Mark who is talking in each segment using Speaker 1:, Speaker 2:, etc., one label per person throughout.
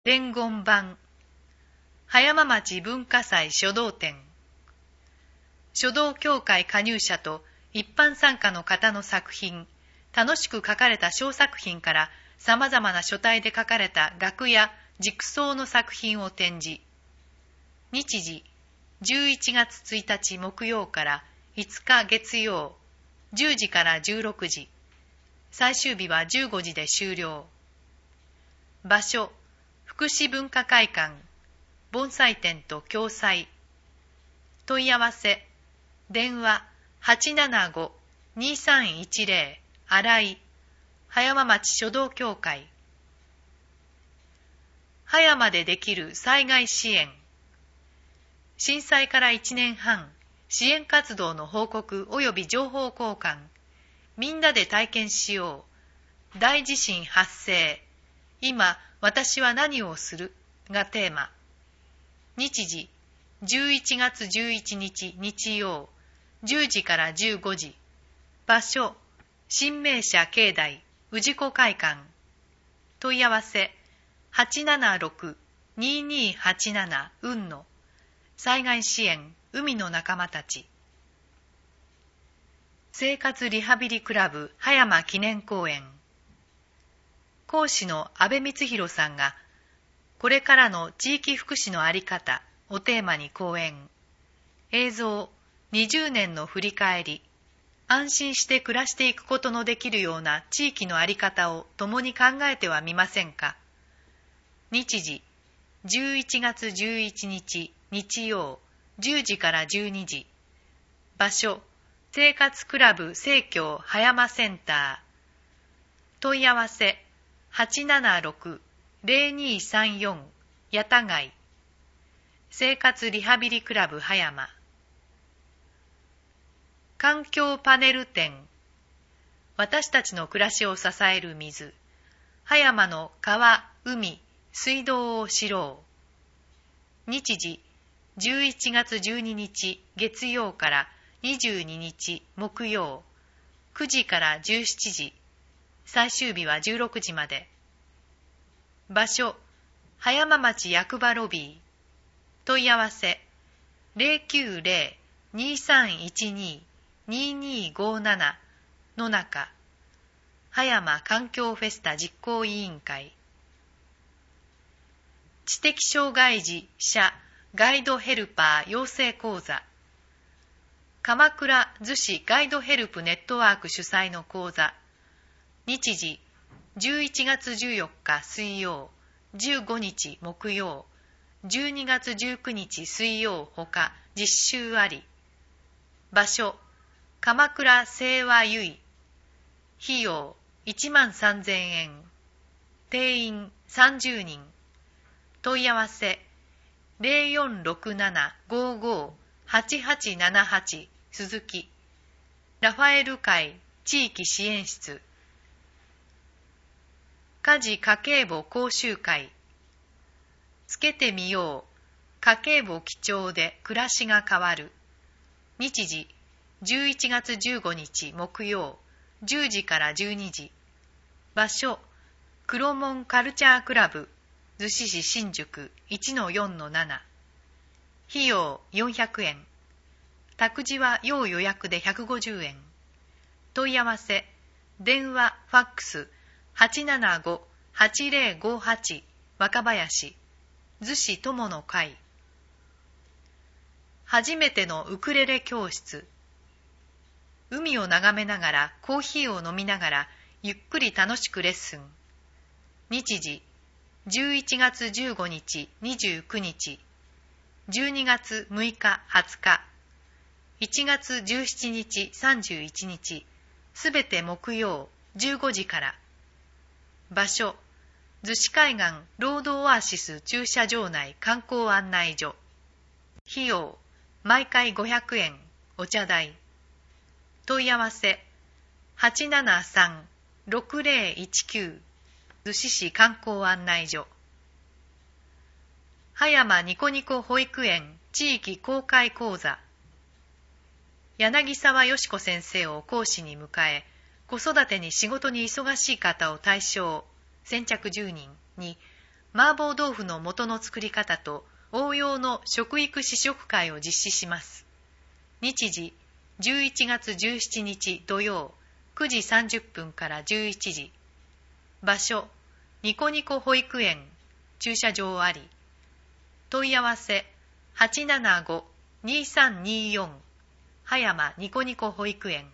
Speaker 1: 伝言版葉山町文化祭書道展。書道協会加入者と一般参加の方の作品、楽しく書かれた小作品から様々な書体で書かれた額や軸装の作品を展示。日時11月1日木曜から5日月曜、10時から16時。最終日は15時で終了。場所福祉文化会館、盆栽店と共催。問い合わせ、電話 875-2310 新井、葉山町書道協会。葉山でできる災害支援。震災から1年半、支援活動の報告及び情報交換。みんなで体験しよう。大地震発生。今、私は何をするがテーマ。日時、11月11日日曜、10時から15時。場所、新名社境内、氏子会館。問い合わせ、876-2287 運の。災害支援、海の仲間たち。生活リハビリクラブ葉山記念公園。講師の阿部光弘さんが、これからの地域福祉のあり方をテーマに講演。映像、20年の振り返り。安心して暮らしていくことのできるような地域のあり方を共に考えてはみませんか。日時、11月11日日曜、10時から12時。場所、生活クラブ生協葉山センター。問い合わせ、876-0234 八田街。生活リハビリクラブ葉山。環境パネル展。私たちの暮らしを支える水。葉山の川、海、水道を知ろう。日時、11月12日月曜から22日木曜、9時から17時。最終日は16時まで。場所、葉山町役場ロビー。問い合わせ、090-2312-2257 の中。葉山環境フェスタ実行委員会。知的障害児者ガイドヘルパー養成講座。鎌倉逗子ガイドヘルプネットワーク主催の講座。日時、11月14日水曜、15日木曜、12月19日水曜ほか実習あり。場所、鎌倉清和由衣。費用、13,000円。定員30人。問い合わせ、0467558878 鈴木。ラファエル会地域支援室。家事家計簿講習会。つけてみよう。家計簿記帳で暮らしが変わる。日時、11月15日木曜、10時から12時。場所、黒門カルチャークラブ、逗子市新宿 1-4-7。費用400円。託児は要予約で150円。問い合わせ、電話、ファックス、875-8058 若林。逗子友の会。初めてのウクレレ教室。海を眺めながらコーヒーを飲みながらゆっくり楽しくレッスン。日時、11月15日29日、12月6日20日、1月17日31日、すべて木曜15時から。場所、逗子海岸ロードオアシス駐車場内観光案内所。費用、毎回500円、お茶代。問い合わせ、873-6019 逗子市観光案内所。葉山ニコニコ保育園地域公開講座。柳沢よし子先生を講師に迎え、子育てに仕事に忙しい方を対象、先着10人に麻婆豆腐の素の作り方と応用の食育試食会を実施します。日時、11月17日土曜、9時30分から11時。場所、ニコニコ保育園、駐車場あり。問い合わせ、875-2324、葉山ニコニコ保育園。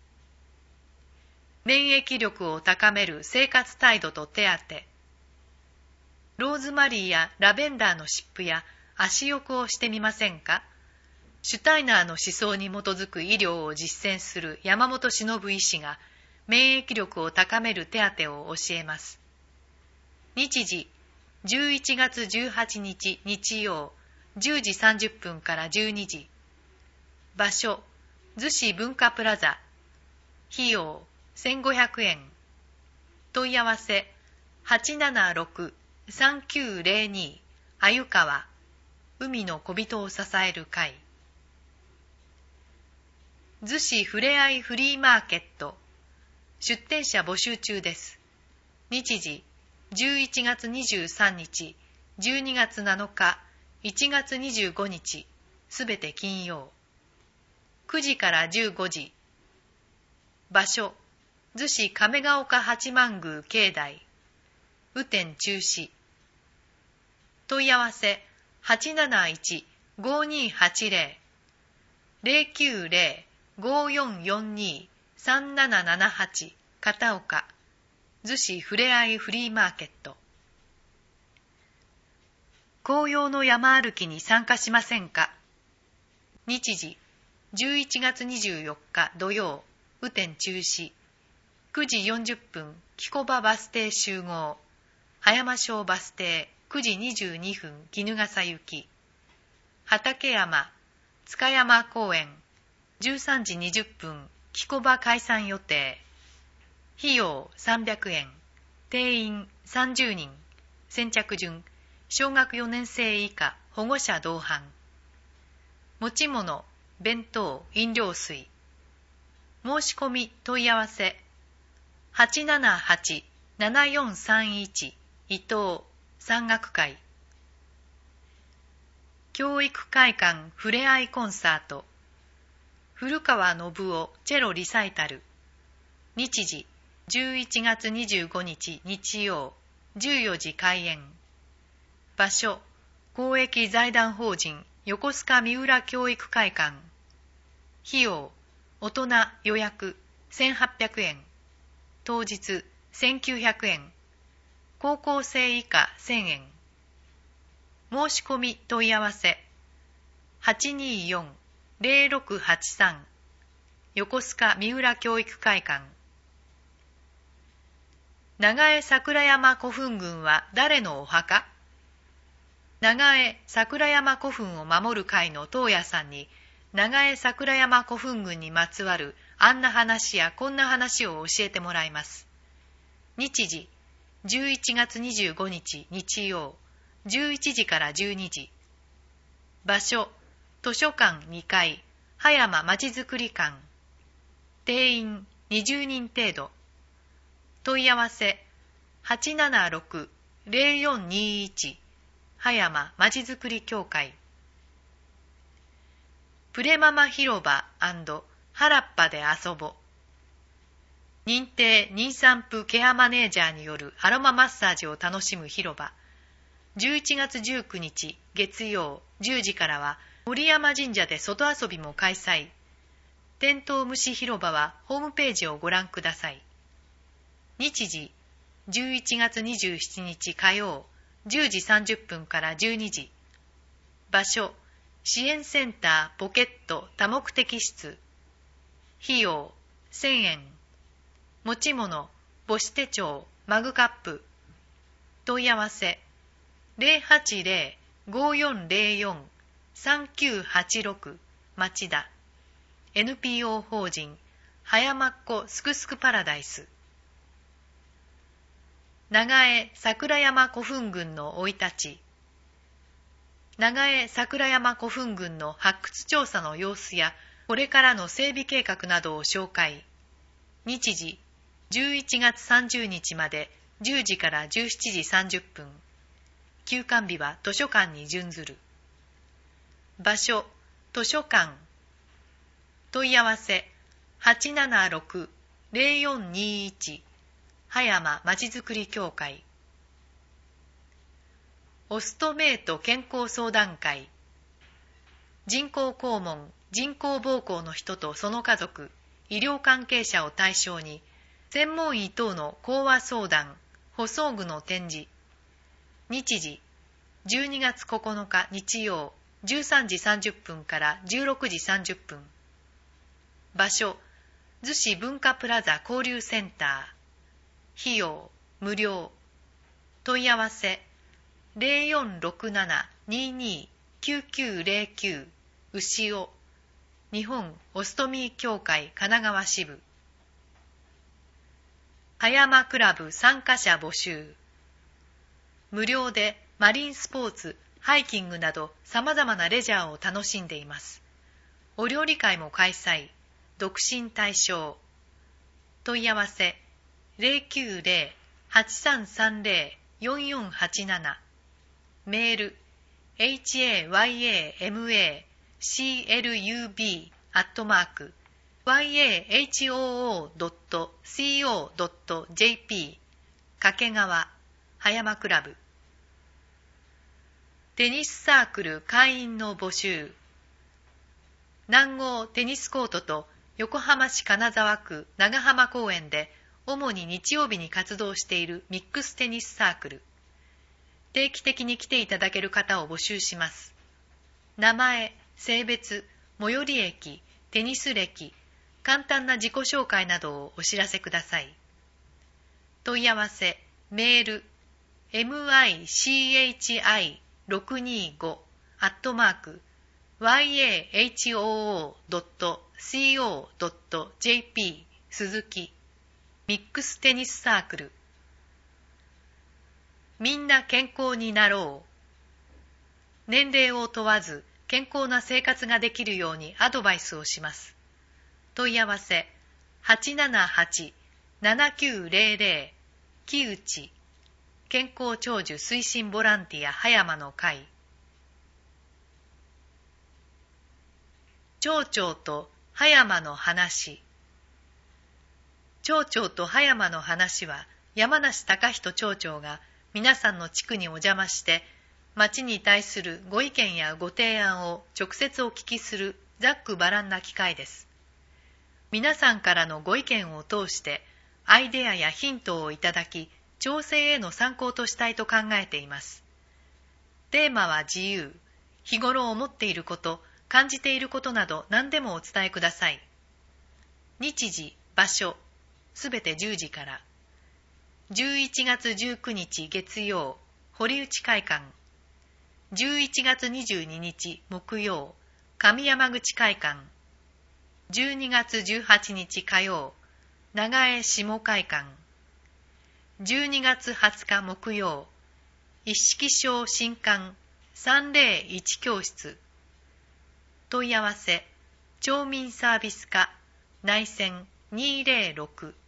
Speaker 1: 免疫力を高める生活態度と手当。ローズマリーやラベンダーの湿布や足浴をしてみませんか？シュタイナーの思想に基づく医療を実践する山本忍医師が免疫力を高める手当を教えます。日時、11月18日日曜、10時30分から12時。場所、逗子文化プラザ。費用、1500円。問い合わせ、876-3902、鮎川、海の小人を支える会。逗子ふれあいフリーマーケット。出店者募集中です。日時、11月23日、12月7日、1月25日、すべて金曜。9時から15時。場所、逗子亀ヶ丘八幡宮境内。雨天中止。問い合わせ、871-5280。090-5442-3778片岡。逗子ふれあいフリーマーケット。紅葉の山歩きに参加しませんか？日時、11月24日土曜、雨天中止。9時40分、木古場バス停集合。葉山小バス停、9時22分、衣笠行き。畠山、塚山公園、13時20分、木古場解散予定。費用300円。定員30人。先着順、小学4年生以下、保護者同伴。持ち物、弁当、飲料水。申し込み問い合わせ、878-7431伊藤山岳会。教育会館ふれあいコンサート。古川信夫チェロリサイタル。日時、11月25日日曜、14時開演。場所、公益財団法人横須賀三浦教育会館。費用、大人予約1800円。当日1900円。高校生以下1000円。申し込み問い合わせ、824-0683横須賀三浦教育会館。長江桜山古墳群は誰のお墓？長江桜山古墳を守る会の東野さんに、長江桜山古墳群にまつわるあんな話やこんな話を教えてもらいます。日時、11月25日日曜、11時から12時。場所、図書館2階、葉山まちづくり館。定員20人程度。問い合わせ、876-0421葉山まちづくり協会。プレママ広場&原っぱで遊ぼ。認定妊産婦ケアマネージャーによるアロママッサージを楽しむ広場。11月19日月曜10時からは森山神社で外遊びも開催。テントウムシ広場はホームページをご覧ください。日時、11月27日火曜10時30分から12時。場所、支援センターポケット多目的室。費用1000円。持ち物、母子手帳、マグカップ。問い合わせ、080-5404-3986 町田。NPO 法人葉山っ子すくすくパラダイス。長江桜山古墳群の生い立ち。長江桜山古墳群の発掘調査の様子やこれからの整備計画などを紹介。日時、11月30日まで10時から17時30分。 休館日は図書館に準ずる。場所、図書館。問い合わせ、876-0421 葉山まちづくり協会。オストメイト健康相談会。人工肛門、人工膀胱の人とその家族、医療関係者を対象に、専門医等の講話相談、補装具の展示。日時、12月9日日曜、13時30分から16時30分。場所、逗子文化プラザ交流センター。費用、無料。問い合わせ、0467-22-9909 牛尾。日本オストミー協会神奈川支部。葉山クラブ参加者募集。無料でマリンスポーツ、ハイキングなど様々なレジャーを楽しんでいます。お料理会も開催。独身対象。問い合わせ 090-8330-4487 メール hayama-yahoo.co.jp 掛川葉山クラブ。テニスサークル会員の募集。南郷テニスコートと横浜市金沢区長浜公園で主に日曜日に活動しているミックステニスサークル。定期的に来ていただける方を募集します。名前、性別、最寄り駅、テニス歴、簡単な自己紹介などをお知らせください。問い合わせ、メール、michi625@yahoo.co.jp 鈴木ミックステニスサークル。みんな健康になろう。年齢を問わず健康な生活ができるようにアドバイスをします。問い合わせ 878-7900 木内健康長寿推進ボランティア葉山の会。町長と葉山の話。町長と葉山の話は山梨隆人町長が皆さんの地区にお邪魔して町に対するご意見やご提案を直接お聞きするざっくばらんな機会です。皆さんからのご意見を通してアイデアやヒントをいただき調整への参考としたいと考えています。テーマは自由。日頃思っていること、感じていることなど何でもお伝えください。日時、場所、すべて10時から。11月19日月曜、堀内会館。11月22日木曜、上山口会館。12月18日火曜、長江下会館。12月20日木曜、一色小新館301教室。問い合わせ、町民サービス課内線206